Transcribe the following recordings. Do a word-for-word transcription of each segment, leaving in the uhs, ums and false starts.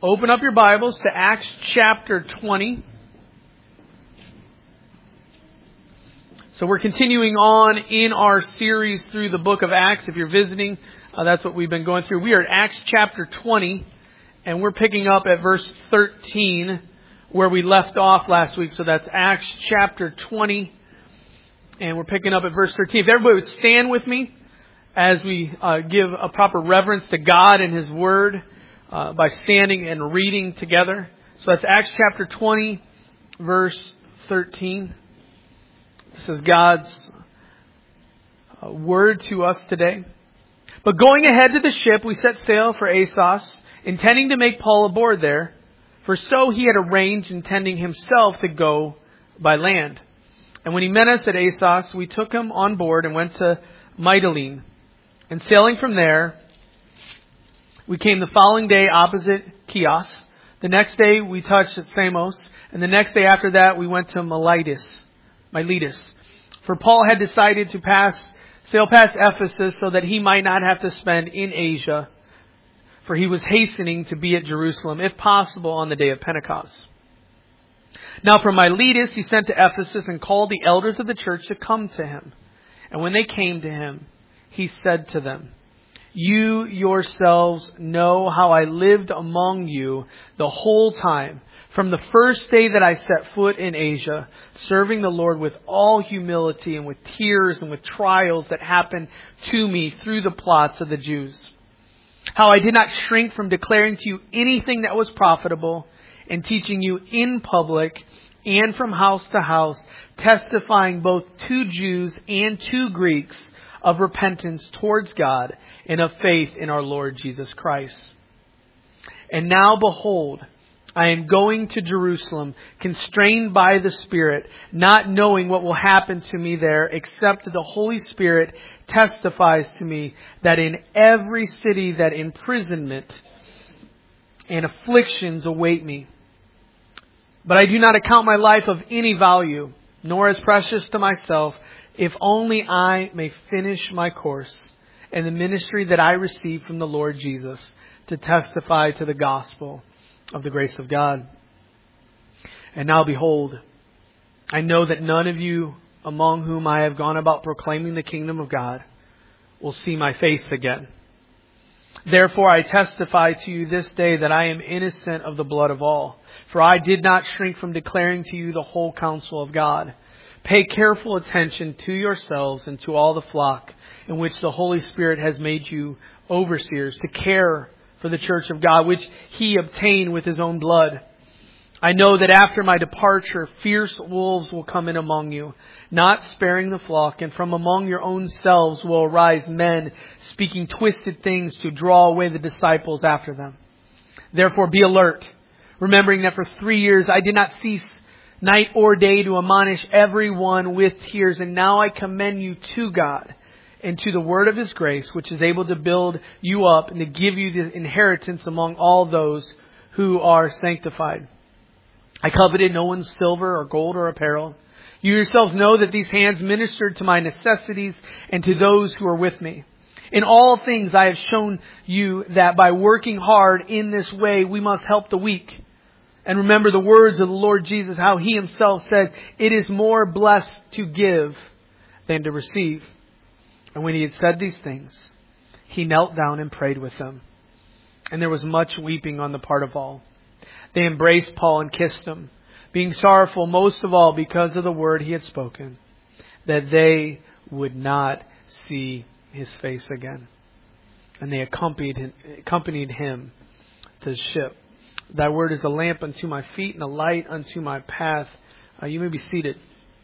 open up your Bibles to Acts chapter twenty. So we're continuing on in our series through the book of Acts. If you're visiting, uh, that's what we've been going through. We are at Acts chapter twenty, and we're picking up at verse thirteen, where we left off last week. So that's Acts chapter twenty, and we're picking up at verse thirteen. If everybody would stand with me as we uh, give a proper reverence to God and His Word uh, by standing and reading together. So that's Acts chapter twenty, verse thirteen. This is God's uh, word to us today. But going ahead to the ship, we set sail for Assos, intending to make Paul aboard there, for so he had arranged, intending himself to go by land. And when he met us at Assos, we took him on board and went to Mytilene. And sailing from there, we came the following day opposite Chios. The next day we touched at Samos, and the next day after that we went to Miletus. Miletus. For Paul had decided to pass, sail past Ephesus so that he might not have to spend in Asia, for he was hastening to be at Jerusalem, if possible, on the day of Pentecost. Now from Miletus he sent to Ephesus and called the elders of the church to come to him. And when they came to him, he said to them, "You yourselves know how I lived among you the whole time, from the first day that I set foot in Asia, serving the Lord with all humility and with tears and with trials that happened to me through the plots of the Jews. How I did not shrink from declaring to you anything that was profitable, and teaching you in public and from house to house, testifying both to Jews and to Greeks of repentance towards God and of faith in our Lord Jesus Christ. And now behold, I am going to Jerusalem, constrained by the Spirit, not knowing what will happen to me there, except that the Holy Spirit testifies to me that in every city that imprisonment and afflictions await me. But I do not account my life of any value, nor as precious to myself, if only I may finish my course and the ministry that I received from the Lord Jesus to testify to the gospel of the grace of God. And now behold, I know that none of you among whom I have gone about proclaiming the kingdom of God will see my face again. Therefore I testify to you this day that I am innocent of the blood of all. For I did not shrink from declaring to you the whole counsel of God. Pay careful attention to yourselves and to all the flock in which the Holy Spirit has made you overseers, to care for the church of God, which He obtained with His own blood. I know that after my departure, fierce wolves will come in among you, not sparing the flock, and from among your own selves will arise men speaking twisted things to draw away the disciples after them. Therefore be alert, remembering that for three years I did not cease night or day to admonish everyone with tears, and now I commend you to God and to the word of His grace, which is able to build you up and to give you the inheritance among all those who are sanctified. I coveted no one's silver or gold or apparel. You yourselves know that these hands ministered to my necessities and to those who are with me. In all things I have shown you that by working hard in this way, we must help the weak. And remember the words of the Lord Jesus, how He Himself said, "It is more blessed to give than to receive." And when He had said these things, He knelt down and prayed with them. And there was much weeping on the part of all. They embraced Paul and kissed him, being sorrowful most of all because of the word he had spoken, that they would not see his face again. And they accompanied, accompanied him to the ship. Thy word is a lamp unto my feet and a light unto my path. Uh, you may be seated.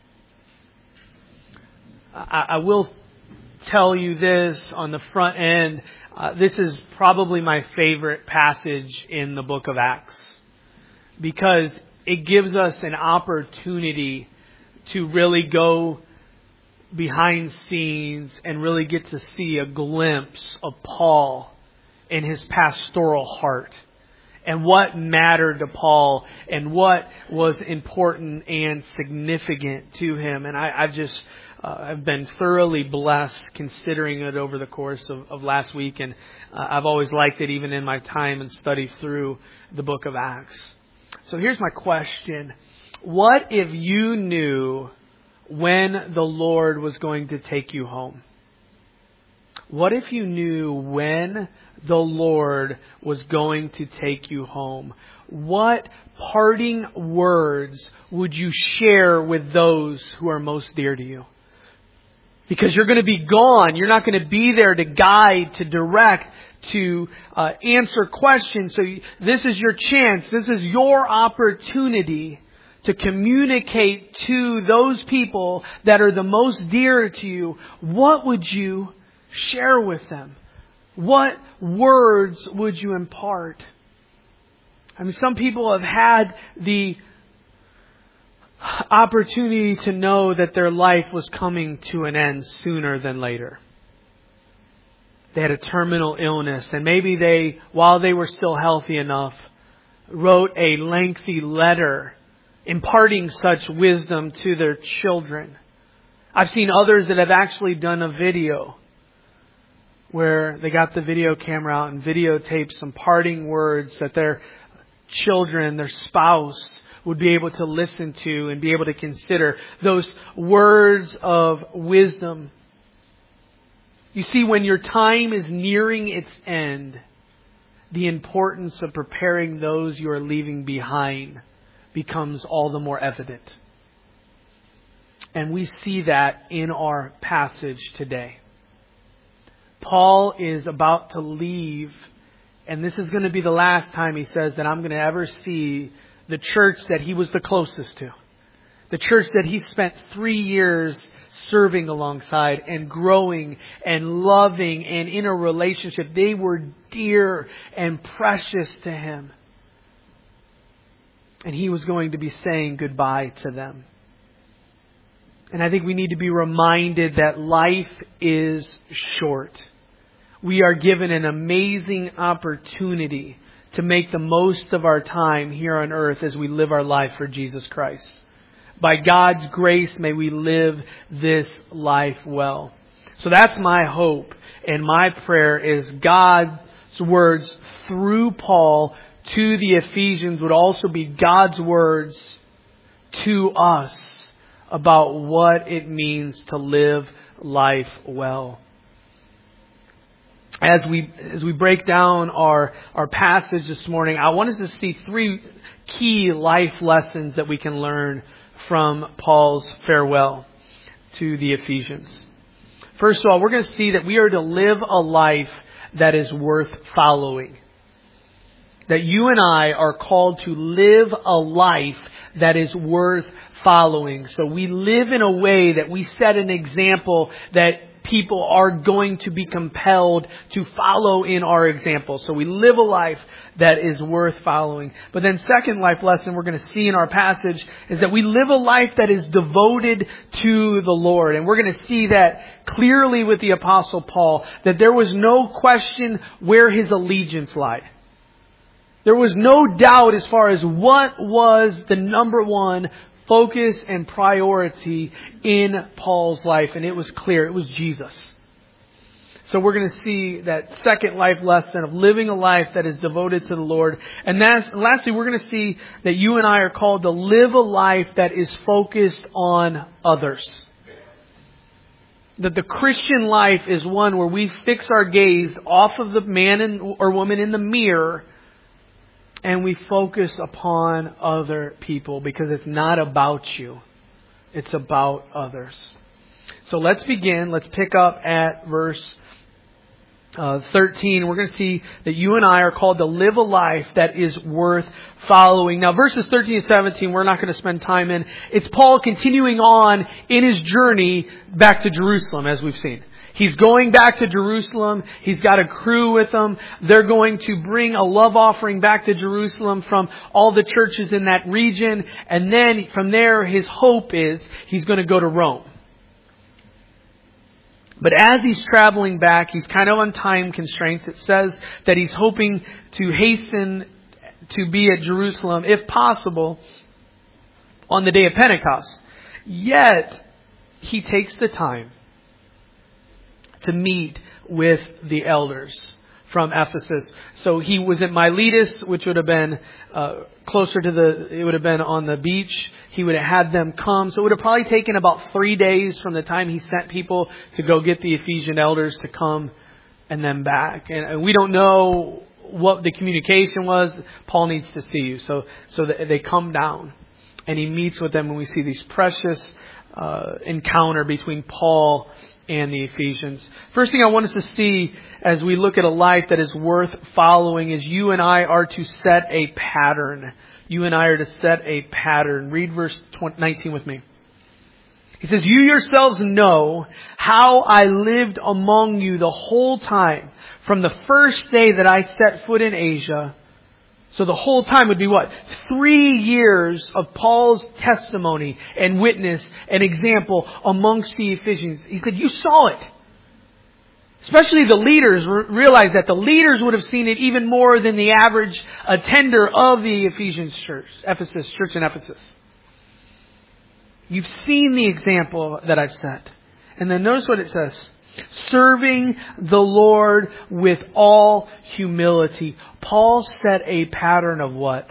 I, I will tell you this on the front end. Uh, this is probably my favorite passage in the book of Acts, because it gives us an opportunity to really go behind scenes and really get to see a glimpse of Paul in his pastoral heart and what mattered to Paul and what was important and significant to him. And I, I've just uh, I've been thoroughly blessed considering it over the course of, of last week. And uh, I've always liked it even in my time and study through the book of Acts. So here's my question. What if you knew when the Lord was going to take you home? What if you knew when the Lord was going to take you home? What parting words would you share with those who are most dear to you? Because you're going to be gone. You're not going to be there to guide, to direct, to uh, answer questions. So this is your chance. This is your opportunity to communicate to those people that are the most dear to you. What would you share with them? What words would you impart? I mean, some people have had the opportunity to know that their life was coming to an end sooner than later. They had a terminal illness, and maybe they, while they were still healthy enough, wrote a lengthy letter imparting such wisdom to their children. I've seen others that have actually done a video where they got the video camera out and videotaped some parting words that their children, their spouse, would be able to listen to and be able to consider. Those words of wisdom. You see, when your time is nearing its end, the importance of preparing those you are leaving behind becomes all the more evident. And we see that in our passage today. Paul is about to leave, and this is going to be the last time he says that I'm going to ever see the church that he was the closest to. The church that he spent three years serving alongside and growing and loving and in a relationship. They were dear and precious to him. And he was going to be saying goodbye to them. And I think we need to be reminded that life is short. We are given an amazing opportunity to make the most of our time here on earth as we live our life for Jesus Christ. By God's grace, may we live this life well. So that's my hope, and my prayer is God's words through Paul to the Ephesians would also be God's words to us about what it means to live life well. As we as we break down our, our passage this morning, I want us to see three key life lessons that we can learn from Paul's farewell to the Ephesians. First of all, we're going to see that we are to live a life that is worth following. That you and I are called to live a life that is worth following. So we live in a way that we set an example that people are going to be compelled to follow in our example. So we live a life that is worth following. But then second life lesson we're going to see in our passage is that we live a life that is devoted to the Lord. And we're going to see that clearly with the Apostle Paul, that there was no question where his allegiance lied. There was no doubt as far as what was the number one focus and priority in Paul's life. And it was clear. It was Jesus. So we're going to see that second life lesson of living a life that is devoted to the Lord. And that's, lastly, we're going to see that you and I are called to live a life that is focused on others. That the Christian life is one where we fix our gaze off of the man and, or woman in the mirror, and we focus upon other people because it's not about you. It's about others. So let's begin. Let's pick up at verse uh, thirteen. We're going to see that you and I are called to live a life that is worth following. Now, verses thirteen and seventeen, we're not going to spend time in. It's Paul continuing on in his journey back to Jerusalem, as we've seen. He's going back to Jerusalem. He's got a crew with him. They're going to bring a love offering back to Jerusalem from all the churches in that region. And then from there, his hope is he's going to go to Rome. But as he's traveling back, he's kind of on time constraints. It says that he's hoping to hasten to be at Jerusalem, if possible, on the day of Pentecost. Yet, he takes the time to meet with the elders from Ephesus. So he was at Miletus, which would have been uh, closer to the, it would have been on the beach. He would have had them come. So it would have probably taken about three days from the time he sent people to go get the Ephesian elders to come and then back. And, and we don't know what the communication was. Paul needs to see you. So, so they come down and he meets with them, and we see these precious uh, encounter between Paul and the Ephesians. First thing I want us to see as we look at a life that is worth following is you and I are to set a pattern. You and I are to set a pattern. Read verse nineteen with me. He says, "You yourselves know how I lived among you the whole time, from the first day that I set foot in Asia." So the whole time would be what? Three years of Paul's testimony and witness and example amongst the Ephesians. He said, you saw it. Especially the leaders realized that the leaders would have seen it even more than the average attender of the Ephesians church, Ephesus, church in Ephesus. You've seen the example that I've set. And then notice what it says. Serving the Lord with all humility. Paul set a pattern of what?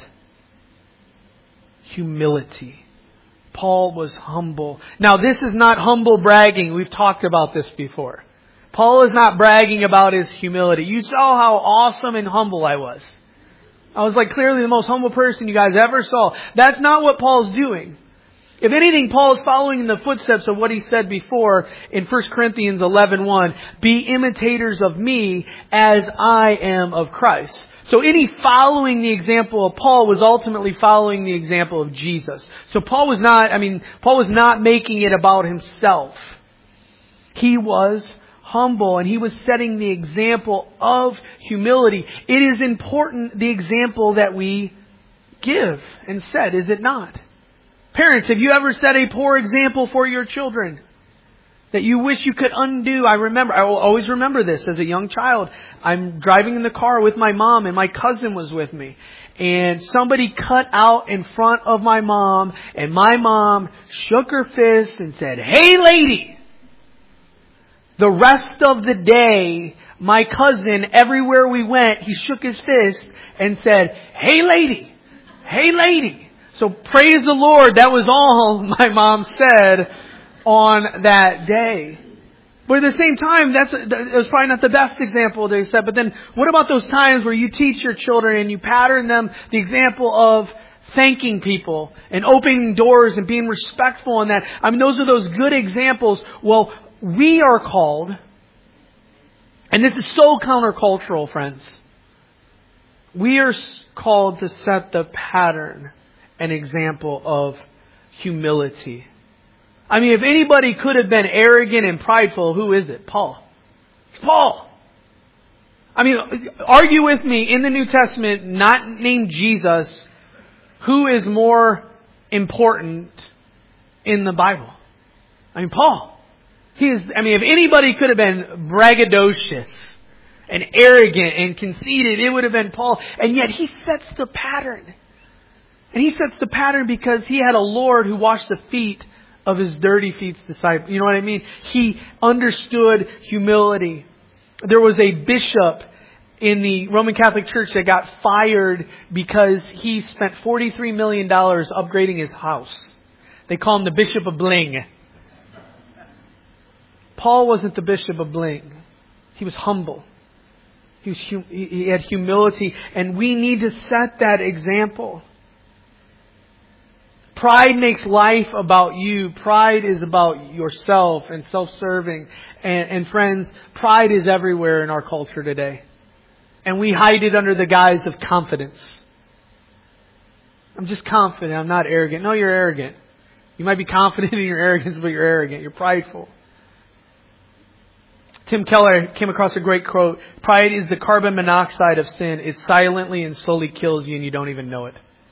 Humility. Paul was humble. Now, this is not humble bragging. We've talked about this before. Paul is not bragging about his humility. You saw how awesome and humble I was. I was like clearly the most humble person you guys ever saw. That's not what Paul's doing. If anything, Paul is following in the footsteps of what he said before in First Corinthians eleven one. Be imitators of me as I am of Christ. So any following the example of Paul was ultimately following the example of Jesus. So Paul was not, I mean, Paul was not making it about himself. He was humble and he was setting the example of humility. It is important, the example that we give and set, is it not? Parents, have you ever set a poor example for your children that you wish you could undo? I remember, I will always remember this as a young child. I'm driving in the car with my mom and my cousin was with me. And somebody cut out in front of my mom and my mom shook her fist and said, "Hey lady!" The rest of the day, my cousin, everywhere we went, he shook his fist and said, "Hey lady! Hey lady!" So praise the Lord, that was all my mom said on that day. But at the same time, that's it was probably not the best example they set. But then what about those times where you teach your children and you pattern them the example of thanking people and opening doors and being respectful in that? I mean, those are those good examples. Well, we are called, and this is so countercultural, friends. We are called to set the pattern, an example of humility. I mean, if anybody could have been arrogant and prideful, who is it? Paul. It's Paul. I mean, argue with me, in the New Testament, not named Jesus, who is more important in the Bible? I mean, Paul. He is, I mean, if anybody could have been braggadocious and arrogant and conceited, it would have been Paul. And yet he sets the pattern. And he sets the pattern because he had a Lord who washed the feet of his dirty feet disciples. You know what I mean? He understood humility. There was a bishop in the Roman Catholic Church that got fired because he spent forty-three million dollars upgrading his house. They call him the Bishop of Bling. Paul wasn't the Bishop of Bling. He was humble. He was hum- he had humility, and we need to set that example. Pride makes life about you. Pride is about yourself and self-serving. And, and friends, pride is everywhere in our culture today. And we hide it under the guise of confidence. I'm just confident. I'm not arrogant. No, you're arrogant. You might be confident in your arrogance, but you're arrogant. You're prideful. Tim Keller came across a great quote. Pride is the carbon monoxide of sin. It silently and slowly kills you and you don't even know it.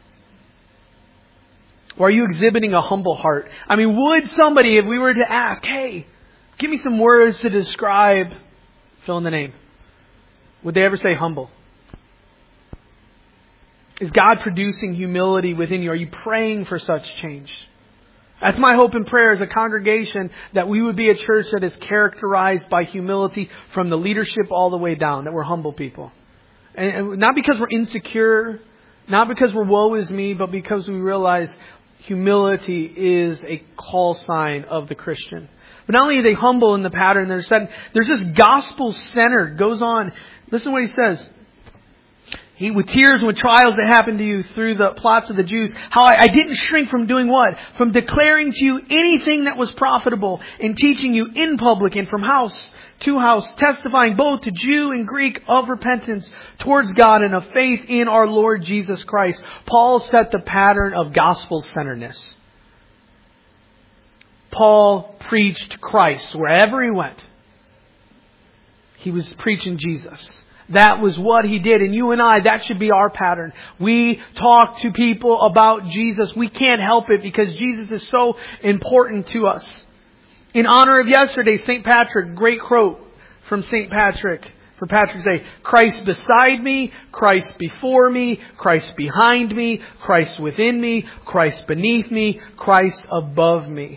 Or are you exhibiting a humble heart? I mean, would somebody, if we were to ask, hey, give me some words to describe, fill in the name, would they ever say humble? Is God producing humility within you? Are you praying for such change? That's my hope and prayer as a congregation, that we would be a church that is characterized by humility from the leadership all the way down, that we're humble people. And not because we're insecure, not because we're woe is me, but because we realize humility is a call sign of the Christian. But not only are they humble in the pattern, they're said, there's this gospel-centered, goes on. Listen to what he says. He, with tears and with trials that happened to you through the plots of the Jews, how I, I didn't shrink from doing what? From declaring to you anything that was profitable, and teaching you in public and from house to house, testifying both to Jew and Greek of repentance towards God and of faith in our Lord Jesus Christ. Paul set the pattern of gospel-centeredness. Paul preached Christ wherever he went. He was preaching Jesus. That was what he did. And you and I, that should be our pattern. We talk to people about Jesus. We can't help it because Jesus is so important to us. In honor of yesterday, Saint Patrick, great quote from Saint Patrick for Patrick's Day. Christ beside me, Christ before me, Christ behind me, Christ within me, Christ beneath me, Christ above me.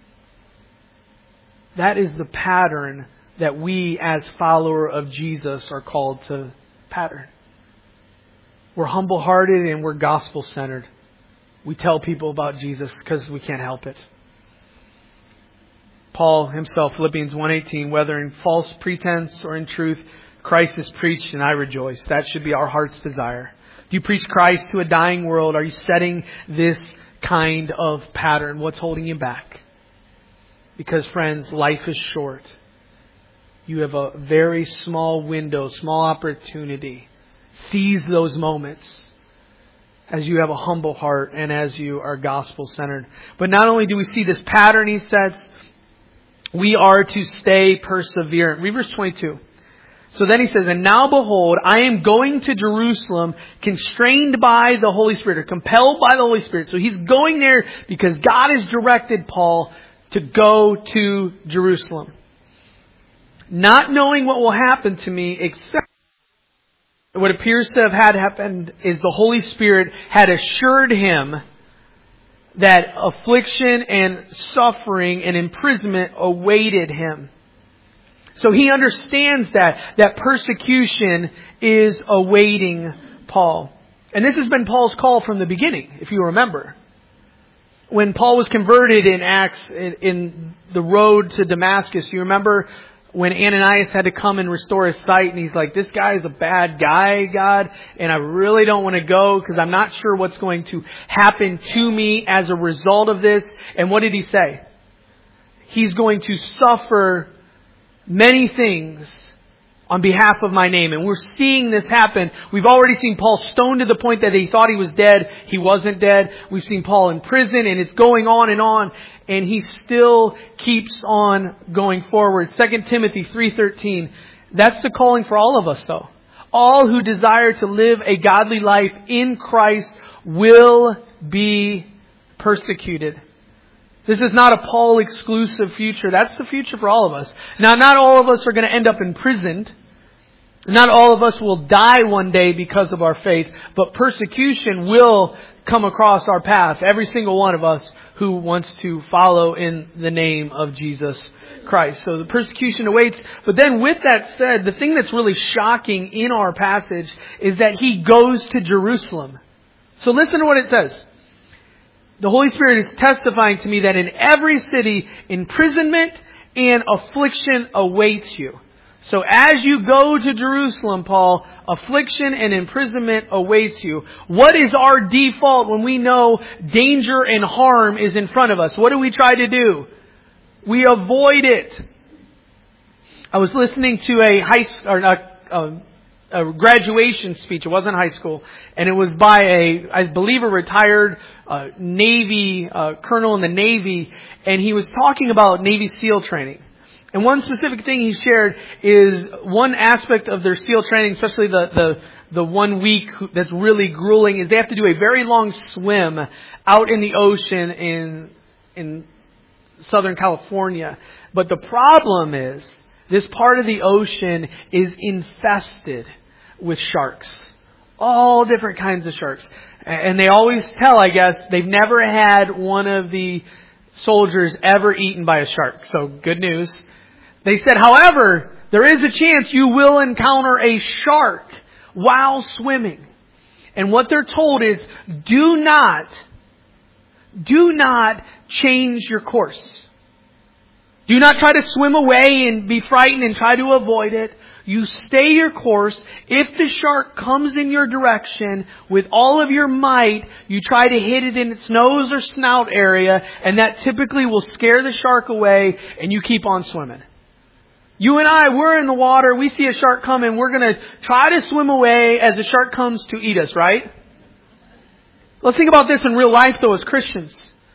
That is the pattern that we as follower of Jesus are called to pattern. We're humble-hearted and we're gospel-centered. We tell people about Jesus because we can't help it. Paul himself, Philippians one eighteen, whether in false pretense or in truth, Christ is preached and I rejoice. That should be our heart's desire. Do you preach Christ to a dying world? Are you setting this kind of pattern? What's holding you back? Because friends, life is short. You have a very small window, small opportunity. Seize those moments as you have a humble heart and as you are gospel-centered. But not only do we see this pattern he sets, we are to stay perseverant. Read verse twenty-two. So then he says, and now behold, I am going to Jerusalem, constrained by the Holy Spirit, or compelled by the Holy Spirit. So he's going there because God has directed Paul to go to Jerusalem. Not knowing what will happen to me, except what appears to have had happened is the Holy Spirit had assured him that affliction and suffering and imprisonment awaited him. So he understands that, that persecution is awaiting Paul. And this has been Paul's call from the beginning, if you remember. When Paul was converted in Acts, in, in the road to Damascus, you remember when Ananias had to come and restore his sight, and he's like, this guy is a bad guy, God, and I really don't want to go because I'm not sure what's going to happen to me as a result of this. And what did he say? He's going to suffer many things on behalf of my name. And we're seeing this happen. We've already seen Paul stoned to the point that he thought he was dead. He wasn't dead. We've seen Paul in prison, and it's going on and on. And he still keeps on going forward. Second Timothy three thirteen. That's the calling for all of us, though. All who desire to live a godly life in Christ will be persecuted. This is not a Paul exclusive future. That's the future for all of us. Now, not all of us are going to end up imprisoned. Not all of us will die one day because of our faith. But persecution will come across our path. Every single one of us who wants to follow in the name of Jesus Christ. So the persecution awaits. But then with that said, the thing that's really shocking in our passage is that he goes to Jerusalem. So listen to what it says. The Holy Spirit is testifying to me that in every city, imprisonment and affliction awaits you. So as you go to Jerusalem, Paul, affliction and imprisonment awaits you. What is our default when we know danger and harm is in front of us? What do we try to do? We avoid it. I was listening to a high or a, a, a graduation speech. It wasn't high school, and it was by a, I believe, a retired uh, Navy uh, colonel in the Navy, and he was talking about Navy SEAL training. And one specific thing he shared is one aspect of their SEAL training, especially the, the, the one week that's really grueling, is they have to do a very long swim out in the ocean in, in Southern California. But the problem is, this part of the ocean is infested with sharks. All different kinds of sharks. And they always tell, I guess, they've never had one of the soldiers ever eaten by a shark. So good news. They said, however, there is a chance you will encounter a shark while swimming. And what they're told is, do not, do not change your course. Do not try to swim away and be frightened and try to avoid it. You stay your course. If the shark comes in your direction with all of your might, you try to hit it in its nose or snout area, and that typically will scare the shark away, and you keep on swimming. You and I, we're in the water, we see a shark coming, we're going to try to swim away as the shark comes to eat us, right? Let's think about this in real life though as Christians.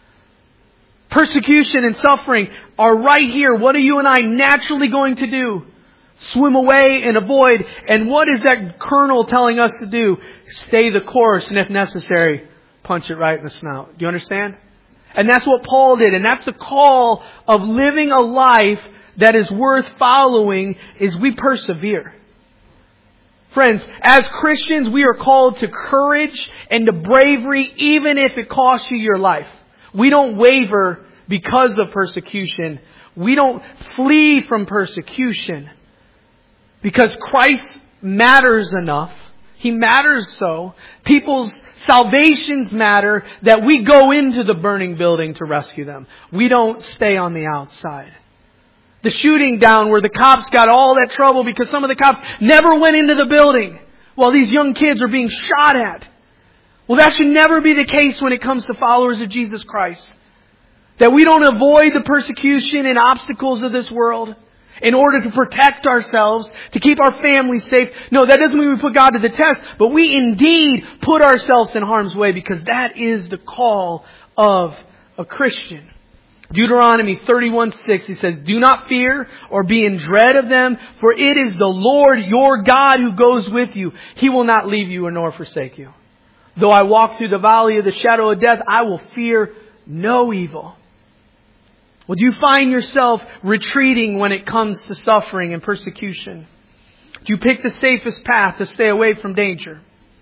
Persecution and suffering are right here. What are you and I naturally going to do? Swim away and avoid. And what is that colonel telling us to do? Stay the course, and if necessary, punch it right in the snout. Do you understand? And that's what Paul did. And that's the call of living a life that is worth following, is we persevere. Friends, as Christians, we are called to courage and to bravery, even if it costs you your life. We don't waver because of persecution. We don't flee from persecution. Because Christ matters enough. He matters so. People's salvations matter that we go into the burning building to rescue them. We don't stay on the outside. The shooting down where the cops got all that trouble because some of the cops never went into the building while these young kids are being shot at. Well, that should never be the case when it comes to followers of Jesus Christ. That we don't avoid the persecution and obstacles of this world in order to protect ourselves, to keep our families safe. No, that doesn't mean we put God to the test, but we indeed put ourselves in harm's way because that is the call of a Christian. Deuteronomy thirty-one six, he says, do not fear or be in dread of them, for it is the Lord your God who goes with you. He will not leave you nor forsake you. Though I walk through the valley of the shadow of death, I will fear no evil. Well, do you find yourself retreating when it comes to suffering and persecution? Do you pick the safest path to stay away from danger?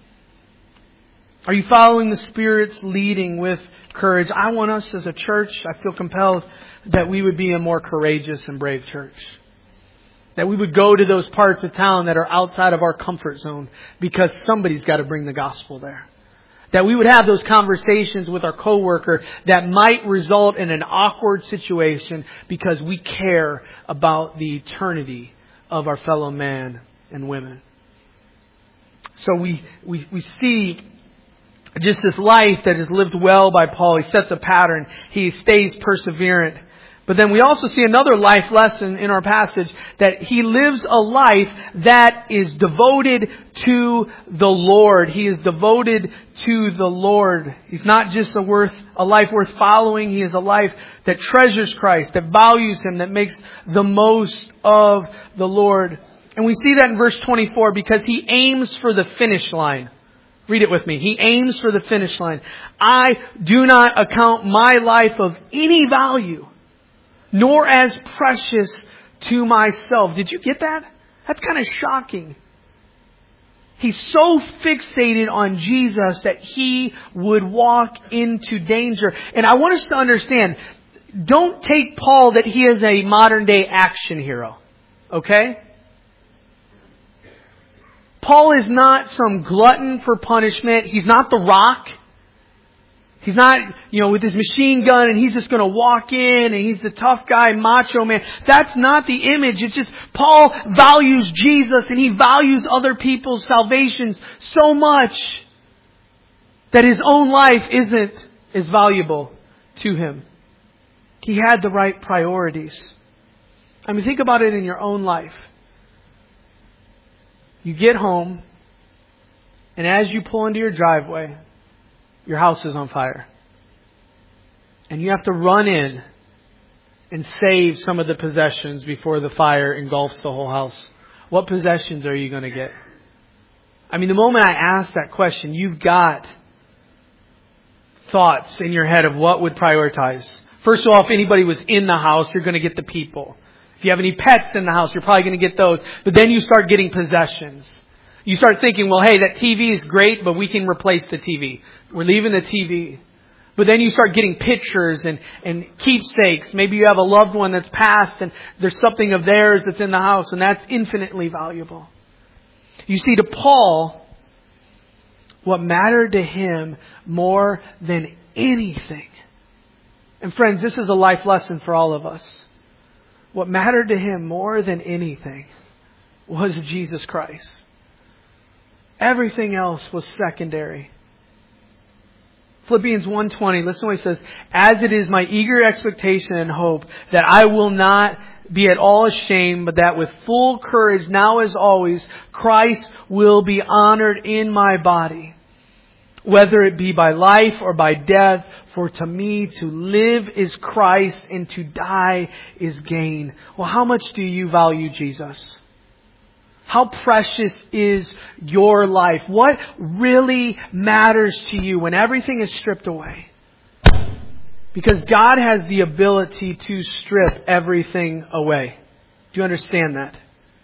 Are you following the Spirit's leading with courage? I want us as a church, I feel compelled that we would be a more courageous and brave church. That we would go to those parts of town that are outside of our comfort zone because somebody's got to bring the gospel there. That we would have those conversations with our coworker that might result in an awkward situation because we care about the eternity of our fellow man and women. So we, we, we see just this life that is lived well by Paul. He sets a pattern. He stays perseverant. But then we also see another life lesson in our passage, that he lives a life that is devoted to the Lord. He is devoted to the Lord. He's not just a worth a life worth following. He is a life that treasures Christ, that values Him, that makes the most of the Lord. And we see that in verse twenty-four because he aims for the finish line. Read it with me. He aims for the finish line. I do not account my life of any value, nor as precious to myself. Did you get that? That's kind of shocking. He's so fixated on Jesus that he would walk into danger. And I want us to understand, don't take Paul that he is a modern day action hero. Okay? Paul is not some glutton for punishment. He's not The Rock. He's not, you know, with his machine gun and he's just going to walk in and he's the tough guy, macho man. That's not the image. It's just Paul values Jesus and he values other people's salvations so much that his own life isn't as valuable to him. He had the right priorities. I mean, think about it in your own life. You get home, and as you pull into your driveway, your house is on fire. And you have to run in and save some of the possessions before the fire engulfs the whole house. What possessions are you going to get? I mean, the moment I ask that question, you've got thoughts in your head of what would prioritize. First of all, if anybody was in the house, you're going to get the people. If you have any pets in the house, you're probably going to get those. But then you start getting possessions. You start thinking, well, hey, that T V is great, but we can replace the T V. We're leaving the T V. But then you start getting pictures and, and keepsakes. Maybe you have a loved one that's passed and there's something of theirs that's in the house, and that's infinitely valuable. You see, to Paul, what mattered to him more than anything. And friends, this is a life lesson for all of us. What mattered to him more than anything was Jesus Christ. Everything else was secondary. Philippians one twenty, listen to what he says. As it is my eager expectation and hope that I will not be at all ashamed, but that with full courage, now as always, Christ will be honored in my body, whether it be by life or by death. For to me, to live is Christ and to die is gain. Well, how much do you value Jesus? How precious is your life? What really matters to you when everything is stripped away? Because God has the ability to strip everything away. Do you understand that?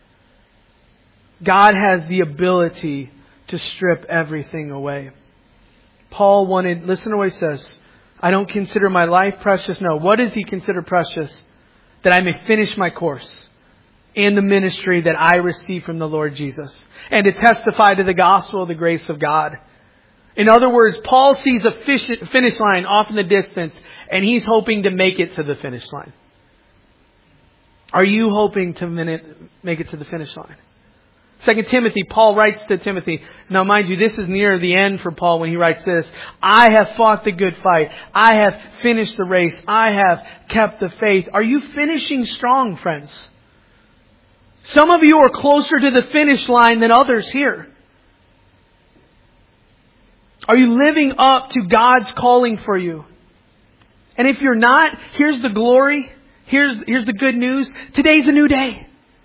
God has the ability to strip everything away. Paul wanted, listen to what he says. I don't consider my life precious. No. What does he consider precious? That I may finish my course and the ministry that I received from the Lord Jesus, and to testify to the gospel of the grace of God. In other words, Paul sees a finish line off in the distance, and he's hoping to make it to the finish line. Are you hoping to make it to the finish line? Second Timothy, Paul writes to Timothy. Now mind you, this is near the end for Paul when he writes this. I have fought the good fight. I have finished the race. I have kept the faith. Are you finishing strong, friends? Some of you are closer to the finish line than others here. Are you living up to God's calling for you? And if you're not, here's the glory. Here's, here's the good news. Today's a new day.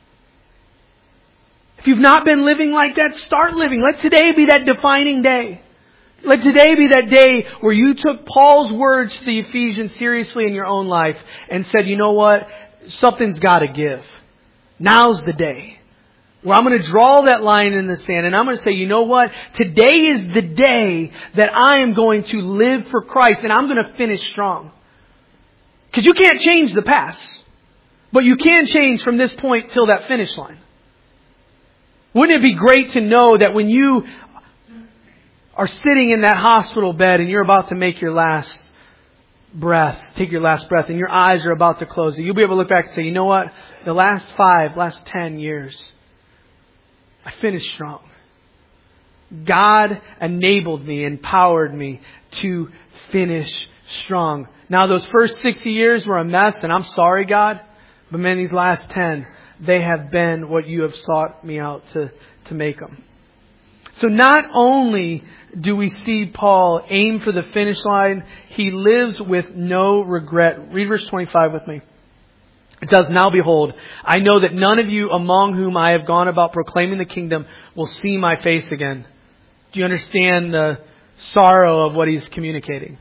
If you've not been living like that, start living. Let today be that defining day. Let today be that day where you took Paul's words to the Ephesians seriously in your own life and said, you know what? Something's got to give. Now's the day where I'm going to draw that line in the sand and I'm going to say, you know what? Today is the day that I am going to live for Christ and I'm going to finish strong. Because you can't change the past, but you can change from this point till that finish line. Wouldn't it be great to know that when you are sitting in that hospital bed and you're about to make your last breath, take your last breath, and your eyes are about to close, you'll be able to look back and say, you know what? The last five, last ten years, I finished strong. God enabled me, empowered me to finish strong. Now those first sixty years were a mess, and I'm sorry, God, but man, these last ten, they have been what you have sought me out to, to make them. So not only do we see Paul aim for the finish line, he lives with no regret. Read verse twenty-five with me. It does, now behold, I know that none of you among whom I have gone about proclaiming the kingdom will see my face again. Do you understand the sorrow of what he's communicating?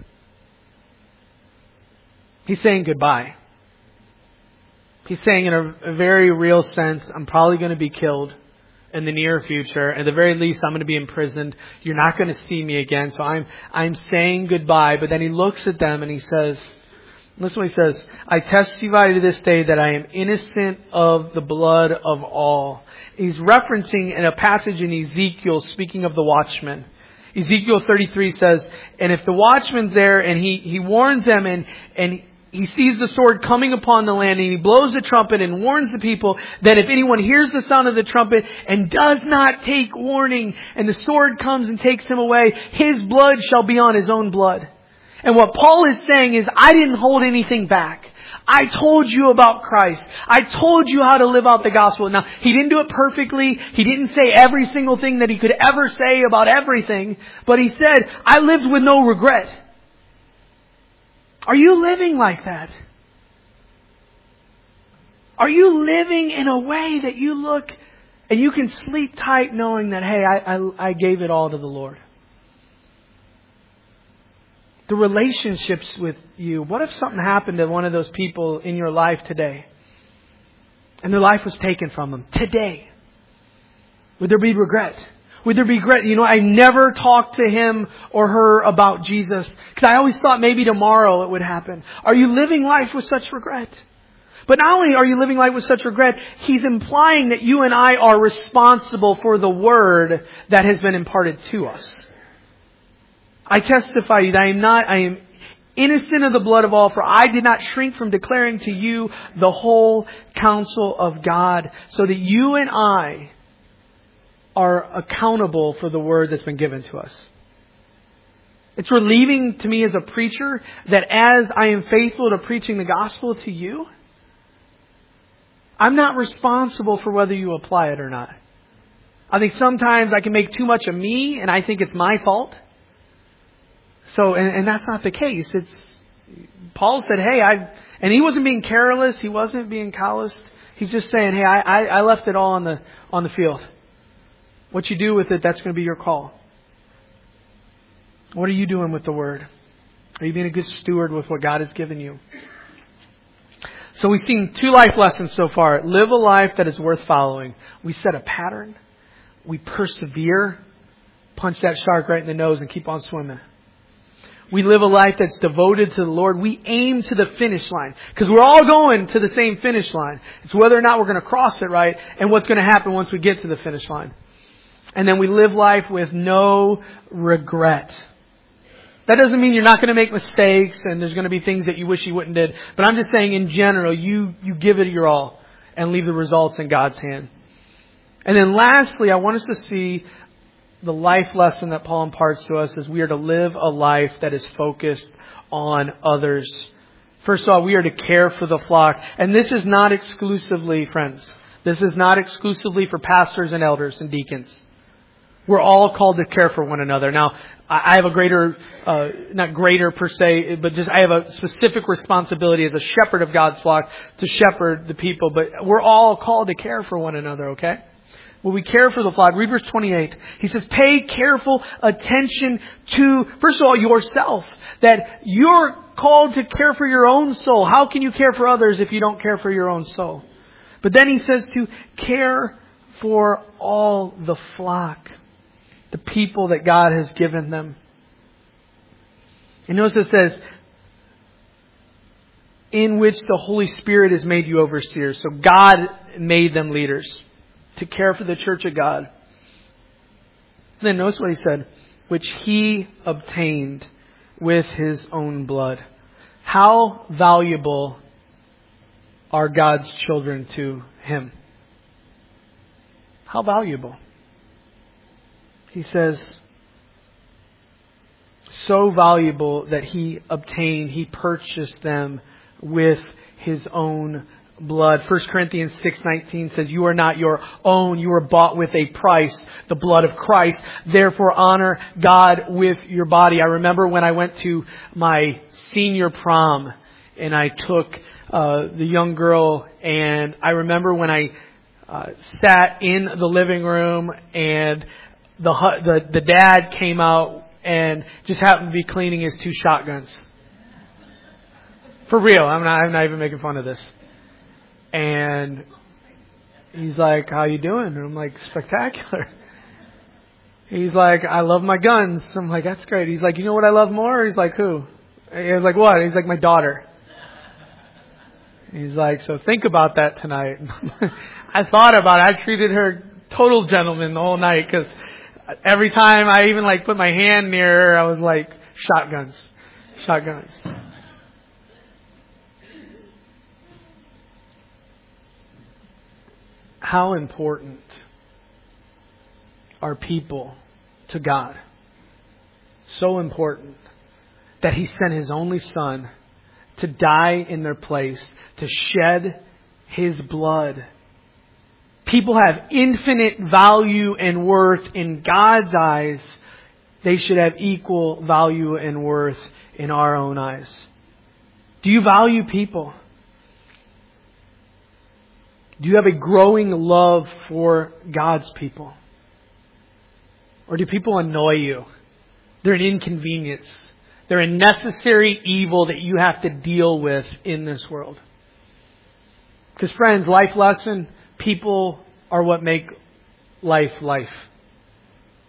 He's saying goodbye. He's saying in a, a very real sense, I'm probably going to be killed in the near future. At the very least, I'm going to be imprisoned. You're not going to see me again. So I'm, I'm saying goodbye. But then he looks at them and he says, listen to what he says. I testify to this day that I am innocent of the blood of all. He's referencing in a passage in Ezekiel, speaking of the watchman. Ezekiel thirty-three says, and if the watchman's there and he, he warns them and, and he sees the sword coming upon the land and he blows the trumpet and warns the people that if anyone hears the sound of the trumpet and does not take warning and the sword comes and takes him away, his blood shall be on his own blood. And what Paul is saying is, I didn't hold anything back. I told you about Christ. I told you how to live out the gospel. Now, he didn't do it perfectly. He didn't say every single thing that he could ever say about everything. But he said, I lived with no regret. Are you living like that? Are you living in a way that you look and you can sleep tight knowing that, hey, I, I, I gave it all to the Lord? The relationships with you. What if something happened to one of those people in your life today and their life was taken from them today? Would there be regret? Would there be regret? You know, I never talked to him or her about Jesus because I always thought maybe tomorrow it would happen. Are you living life with such regret? But not only are you living life with such regret, he's implying that you and I are responsible for the word that has been imparted to us. I testify to you that I am not, I am innocent of the blood of all, for I did not shrink from declaring to you the whole counsel of God, so that you and I are accountable for the word that's been given to us. It's relieving to me as a preacher that as I am faithful to preaching the gospel to you, I'm not responsible for whether you apply it or not. I think sometimes I can make too much of me and I think it's my fault. So, and, and that's not the case. It's, Paul said, hey, I, and he wasn't being careless. He wasn't being calloused. He's just saying, hey, I, I, I left it all on the, on the field. What you do with it, that's going to be your call. What are you doing with the word? Are you being a good steward with what God has given you? So we've seen two life lessons so far. Live a life that is worth following. We set a pattern. We persevere. Punch that shark right in the nose and keep on swimming. We live a life that's devoted to the Lord. We aim to the finish line. Because we're all going to the same finish line. It's whether or not we're going to cross it right and what's going to happen once we get to the finish line. And then we live life with no regret. That doesn't mean you're not going to make mistakes and there's going to be things that you wish you wouldn't did. But I'm just saying in general, you, you give it your all and leave the results in God's hand. And then lastly, I want us to see the life lesson that Paul imparts to us is we are to live a life that is focused on others. First of all, we are to care for the flock. And this is not exclusively, friends, this is not exclusively for pastors and elders and deacons. We're all called to care for one another. Now, I have a greater, uh, not greater per se, but just I have a specific responsibility as a shepherd of God's flock to shepherd the people. But we're all called to care for one another, okay? Well, we care for the flock. Read verse twenty-eight. He says, pay careful attention to, first of all, yourself. That you're called to care for your own soul. How can you care for others if you don't care for your own soul? But then he says to care for all the flock. The people that God has given them. And notice it says, in which the Holy Spirit has made you overseers. So God made them leaders to care for the church of God. And then notice what he said, which he obtained with his own blood. How valuable are God's children to him? How valuable? He says, so valuable that he obtained, he purchased them with his own blood. First Corinthians six nineteen says, you are not your own. You were bought with a price, the blood of Christ. Therefore, honor God with your body. I remember when I went to my senior prom and I took uh, the young girl, and I remember when I uh, sat in the living room and The, the the dad came out and just happened to be cleaning his two shotguns. For real, I'm not I'm not even making fun of this. And he's like, "How you doing?" And I'm like, "Spectacular." He's like, "I love my guns." I'm like, "That's great." He's like, "You know what I love more?" He's like, "Who?" I was like, "What?" He's like, "My daughter." He's like, "So think about that tonight." I thought about it. I treated her total gentleman the whole night because every time I even like put my hand near her, I was like, shotguns, shotguns. How important are people to God? So important that He sent His only Son to die in their place, to shed His blood. People have infinite value and worth in God's eyes. They should have equal value and worth in our own eyes. Do you value people? Do you have a growing love for God's people? Or do people annoy you? They're an inconvenience. They're a necessary evil that you have to deal with in this world. Because friends, life lesson, people are what make life life.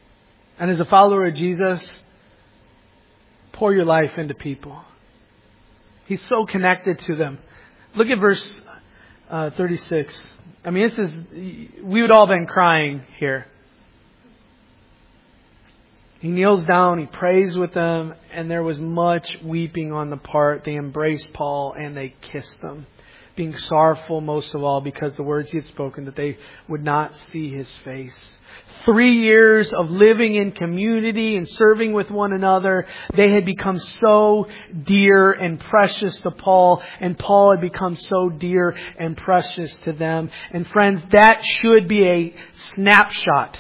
And as a follower of Jesus, pour your life into people. He's so connected to them. Look at verse uh, thirty-six. I mean, this is, we would all been crying here. He kneels down, he prays with them, and there was much weeping on the part. They embraced Paul and they kissed him, being sorrowful most of all because the words he had spoken, that they would not see his face. Three years of living in community and serving with one another, they had become so dear and precious to Paul, and Paul had become so dear and precious to them. And friends, that should be a snapshot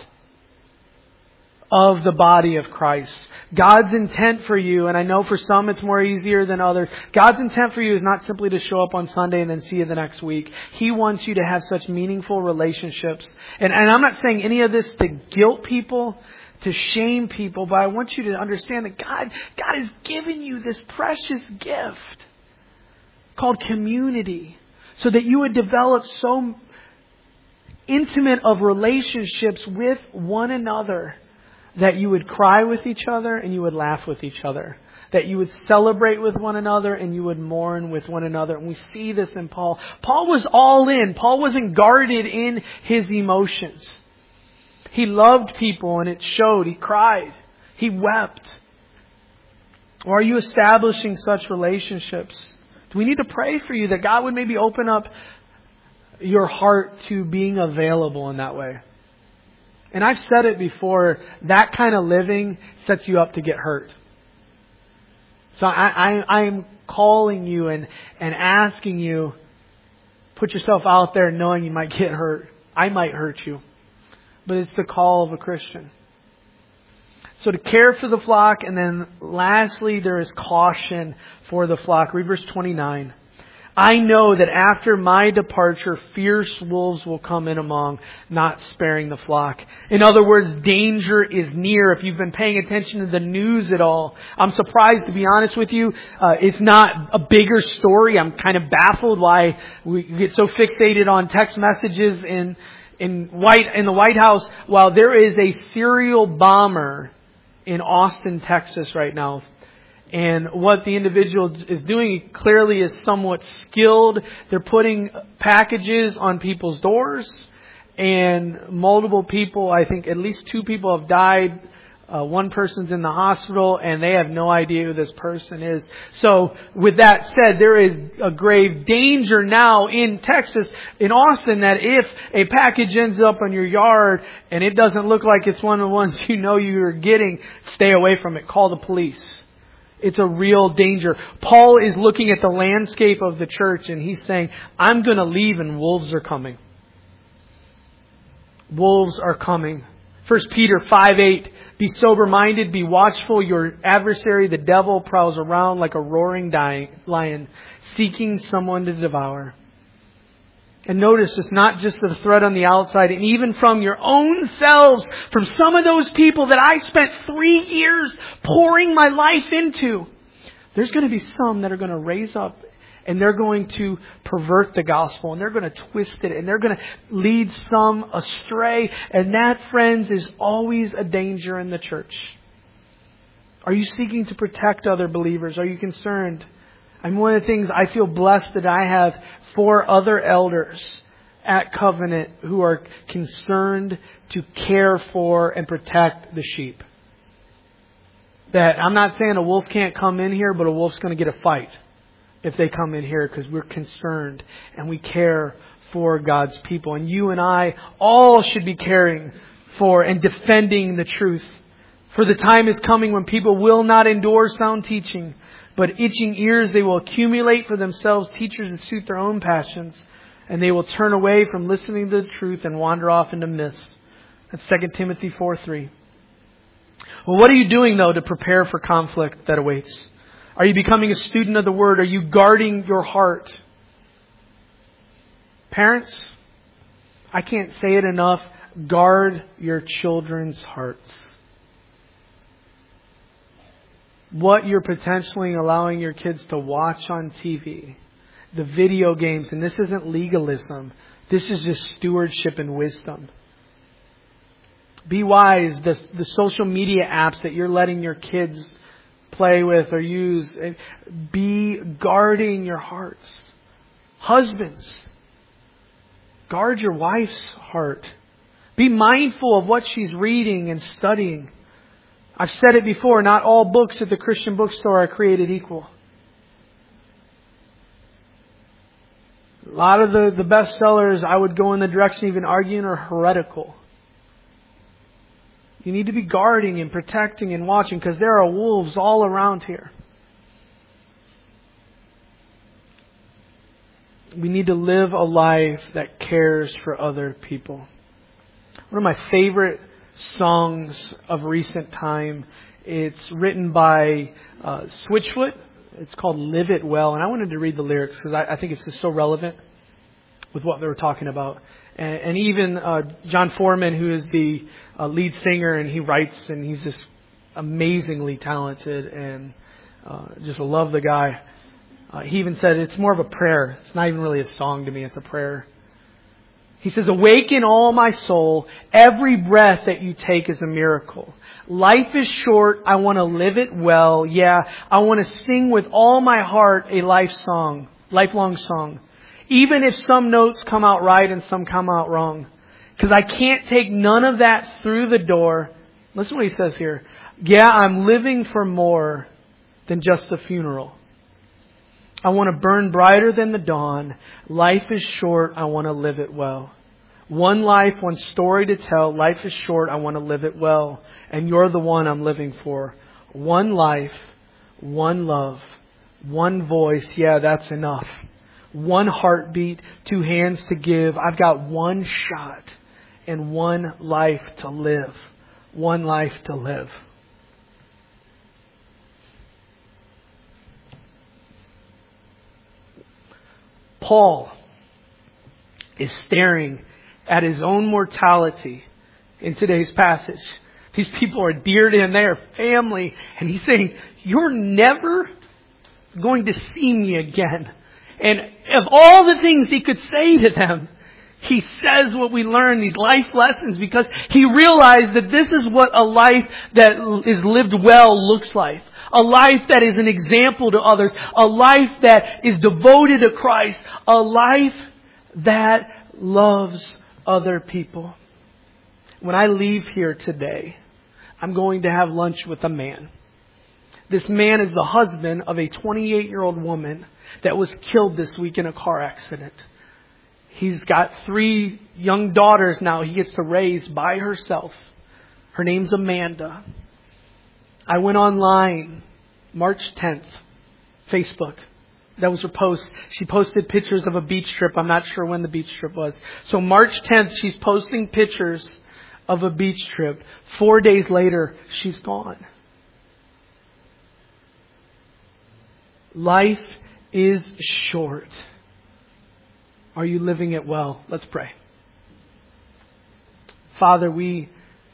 of the body of Christ. God's intent for you, and I know for some it's more easier than others, God's intent for you is not simply to show up on Sunday and then see you the next week. He wants you to have such meaningful relationships. And, and I'm not saying any of this to guilt people, to shame people, but I want you to understand that God, God has given you this precious gift called community so that you would develop so intimate of relationships with one another, that you would cry with each other and you would laugh with each other. That you would celebrate with one another and you would mourn with one another. And we see this in Paul. Paul was all in. Paul wasn't guarded in his emotions. He loved people and it showed. He cried. He wept. Or are you establishing such relationships? Do we need to pray for you that God would maybe open up your heart to being available in that way? And I've said it before, that kind of living sets you up to get hurt. So I, I, I'm calling you and, and asking you, put yourself out there knowing you might get hurt. I might hurt you. But it's the call of a Christian. So to care for the flock, and then lastly, there is caution for the flock. Read verse twenty-nine. I know that after my departure, fierce wolves will come in among, not sparing the flock. In other words, danger is near. If you've been paying attention to the news at all, I'm surprised, to be honest with you. Uh, it's not a bigger story. I'm kind of baffled why we get so fixated on text messages in in White in the White House, while there is a serial bomber in Austin, Texas right now. And what the individual is doing clearly is somewhat skilled. They're putting packages on people's doors. And multiple people, I think at least two people have died. Uh, one person's in the hospital and they have no idea who this person is. So with that said, there is a grave danger now in Texas, in Austin, that if a package ends up on your yard and it doesn't look like it's one of the ones you know you're getting, stay away from it. Call the police. It's a real danger. Paul is looking at the landscape of the church and he's saying, I'm going to leave and wolves are coming. Wolves are coming. First Peter five eight, be sober-minded, be watchful. Your adversary, the devil, prowls around like a roaring lion, seeking someone to devour. And notice it's not just the threat on the outside, and even from your own selves, from some of those people that I spent three years pouring my life into. There's going to be some that are going to raise up and they're going to pervert the gospel and they're going to twist it and they're going to lead some astray. And that, friends, is always a danger in the church. Are you seeking to protect other believers? Are you concerned? I mean, one of the things I feel blessed that I have four other elders at Covenant who are concerned to care for and protect the sheep. That I'm not saying a wolf can't come in here, but a wolf's going to get a fight if they come in here because we're concerned and we care for God's people. And you and I all should be caring for and defending the truth. For the time is coming when people will not endure sound teaching, but itching ears they will accumulate for themselves teachers that suit their own passions, and they will turn away from listening to the truth and wander off into myths. That's Second Timothy four three. Well, what are you doing, though, to prepare for conflict that awaits? Are you becoming a student of the Word? Are you guarding your heart? Parents, I can't say it enough. Guard your children's hearts. What you're potentially allowing your kids to watch on T V, the video games, and this isn't legalism. This is just stewardship and wisdom. Be wise. The, the social media apps that you're letting your kids play with or use. Be guarding your hearts. Husbands, guard your wife's heart. Be mindful of what she's reading and studying. I've said it before, not all books at the Christian bookstore are created equal. A lot of the, the bestsellers, I would go in the direction even arguing, are heretical. You need to be guarding and protecting and watching because there are wolves all around here. We need to live a life that cares for other people. One of my favorite songs of recent time, it's written by uh, Switchfoot. It's called Live It Well. And I wanted to read the lyrics because I, I think it's just so relevant with what they were talking about. And, and even uh, John Foreman, who is the uh, lead singer, and he writes, and he's just amazingly talented, and uh, just love the guy. Uh, he even said it's more of a prayer. It's not even really a song to me. It's a prayer. He says, awaken all my soul. Every breath that you take is a miracle. Life is short. I want to live it well. Yeah, I want to sing with all my heart a life song, lifelong song. Even if some notes come out right and some come out wrong. Because I can't take none of that through the door. Listen to what he says here. Yeah, I'm living for more than just a funeral. I want to burn brighter than the dawn. Life is short. I want to live it well. One life, one story to tell. Life is short. I want to live it well. And you're the one I'm living for. One life, one love, one voice. Yeah, that's enough. One heartbeat, two hands to give. I've got one shot and one life to live. One life to live. Paul is staring at his own mortality in today's passage. These people are dear to him. They are family. And he's saying, you're never going to see me again. And of all the things he could say to them, he says what we learn, these life lessons, because he realized that this is what a life that is lived well looks like. A life that is an example to others. A life that is devoted to Christ. A life that loves other people. When I leave here today, I'm going to have lunch with a man. This man is the husband of a twenty-eight-year-old woman that was killed this week in a car accident. He's got three young daughters now he gets to raise by herself. Her name's Amanda. I went online March tenth, Facebook. That was her post. She posted pictures of a beach trip. I'm not sure when the beach trip was. So March tenth, she's posting pictures of a beach trip. Four days later, she's gone. Life is short. Are you living it well? Let's pray. Father, we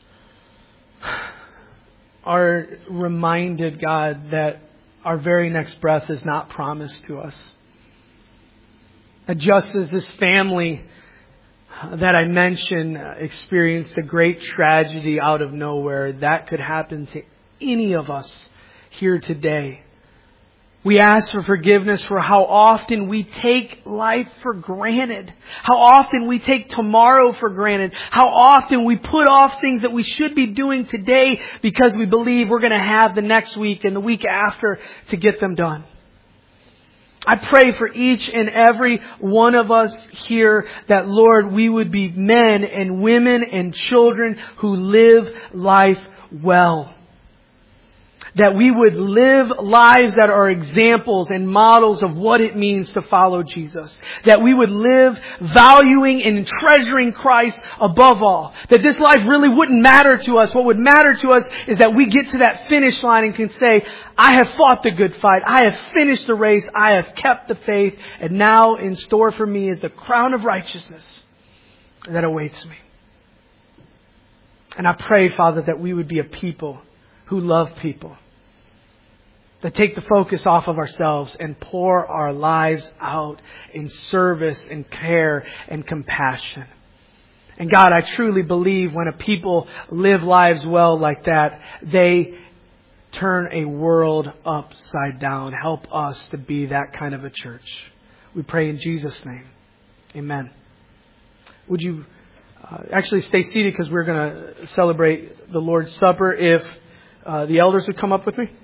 are reminded, God, that our very next breath is not promised to us. And just as this family that I mentioned experienced a great tragedy out of nowhere, that could happen to any of us here today. We ask for forgiveness for how often we take life for granted. How often we take tomorrow for granted. How often we put off things that we should be doing today because we believe we're going to have the next week and the week after to get them done. I pray for each and every one of us here that, Lord, we would be men and women and children who live life well. That we would live lives that are examples and models of what it means to follow Jesus. That we would live valuing and treasuring Christ above all. That this life really wouldn't matter to us. What would matter to us is that we get to that finish line and can say, I have fought the good fight. I have finished the race. I have kept the faith. And now in store for me is the crown of righteousness that awaits me. And I pray, Father, that we would be a people who love people. That take the focus off of ourselves and pour our lives out in service and care and compassion. And God, I truly believe when a people live lives well like that, they turn a world upside down. Help us to be that kind of a church. We pray in Jesus' name. Amen. Would you uh, actually stay seated because we're going to celebrate the Lord's Supper. If uh, the elders would come up with me.